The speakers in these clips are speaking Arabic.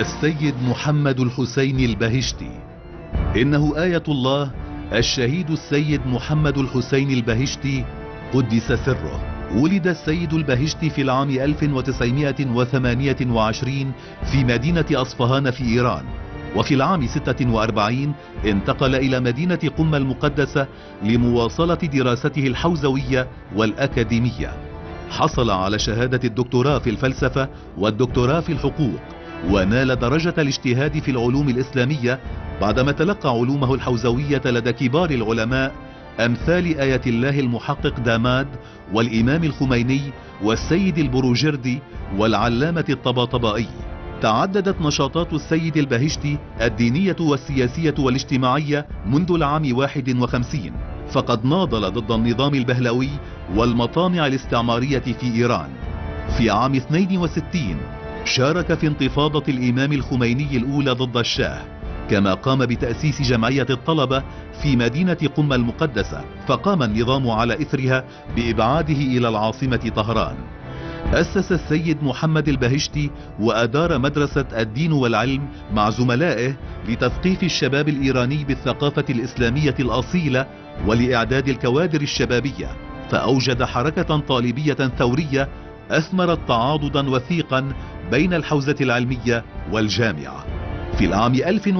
السيد محمد الحسين البهشتي. إنه آية الله الشهيد السيد محمد الحسين البهشتي قدس سره. ولد السيد البهشتي في العام 1928 في مدينة أصفهان في إيران، وفي العام 46 انتقل إلى مدينة قم المقدسة لمواصلة دراسته الحوزوية والأكاديمية. حصل على شهادة الدكتوراه في الفلسفة والدكتوراه في الحقوق، ونال درجة الاجتهاد في العلوم الإسلامية بعدما تلقى علومه الحوزوية لدى كبار العلماء أمثال آية الله المحقق داماد والإمام الخميني والسيد البروجردي والعلامة الطباطبائي. تعددت نشاطات السيد البهشتي الدينية والسياسية والاجتماعية منذ العام 51، فقد ناضل ضد النظام البهلوي والمطامع الاستعمارية في إيران. في عام 62 شارك في انتفاضة الإمام الخميني الأولى ضد الشاه، كما قام بتأسيس جمعية الطلبة في مدينة قم المقدسة، فقام النظام على إثرها بإبعاده إلى العاصمة طهران. أسس السيد محمد البهشتي وأدار مدرسة الدين والعلم مع زملائه لتثقيف الشباب الإيراني بالثقافة الإسلامية الأصيلة ولإعداد الكوادر الشبابية، فأوجد حركة طالبية ثورية أثمرت تعاضدا وثيقا بين الحوزة العلمية والجامعة. في العام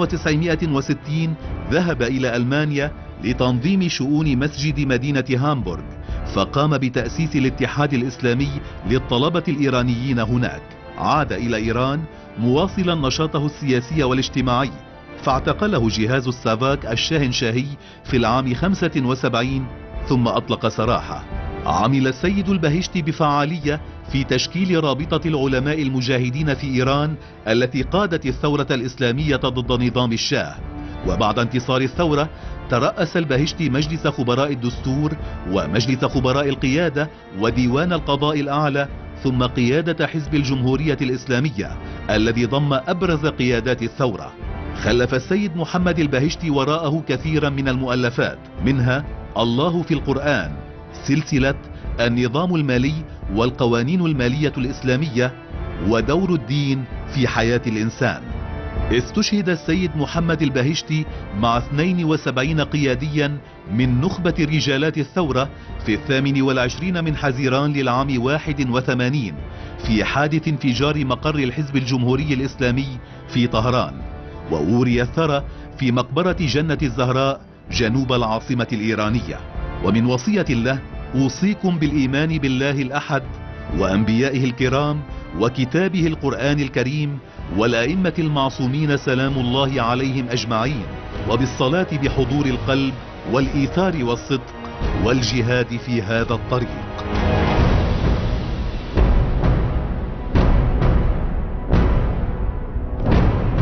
1960 ذهب إلى ألمانيا لتنظيم شؤون مسجد مدينة هامبورغ، فقام بتأسيس الاتحاد الإسلامي للطلبة الإيرانيين هناك. عاد إلى إيران مواصلا نشاطه السياسي والاجتماعي، فاعتقله جهاز السافاك الشاهنشاهي في العام 75 ثم أطلق سراحه. عمل السيد البهشتي بفعالية في تشكيل رابطة العلماء المجاهدين في إيران التي قادت الثورة الإسلامية ضد نظام الشاه. وبعد انتصار الثورة ترأس البهشتي مجلس خبراء الدستور ومجلس خبراء القيادة وديوان القضاء الأعلى، ثم قيادة حزب الجمهورية الإسلامية الذي ضم أبرز قيادات الثورة. خلف السيد محمد البهشتي وراءه كثيرا من المؤلفات، منها الله في القرآن، سلسلة النظام المالي والقوانين المالية الإسلامية، ودور الدين في حياة الإنسان. استشهد السيد محمد البهشتي مع 72 قياديا من نخبة رجالات الثورة في 28 من حزيران للعام 81 في حادث انفجار مقر الحزب الجمهوري الإسلامي في طهران، وأوري الثرى في مقبرة جنة الزهراء جنوب العاصمة الإيرانية. ومن وصية له: أوصيكم بالإيمان بالله الأحد وأنبيائه الكرام وكتابه القرآن الكريم والأئمة المعصومين سلام الله عليهم أجمعين، وبالصلاة بحضور القلب والإيثار والصدق والجهاد في هذا الطريق.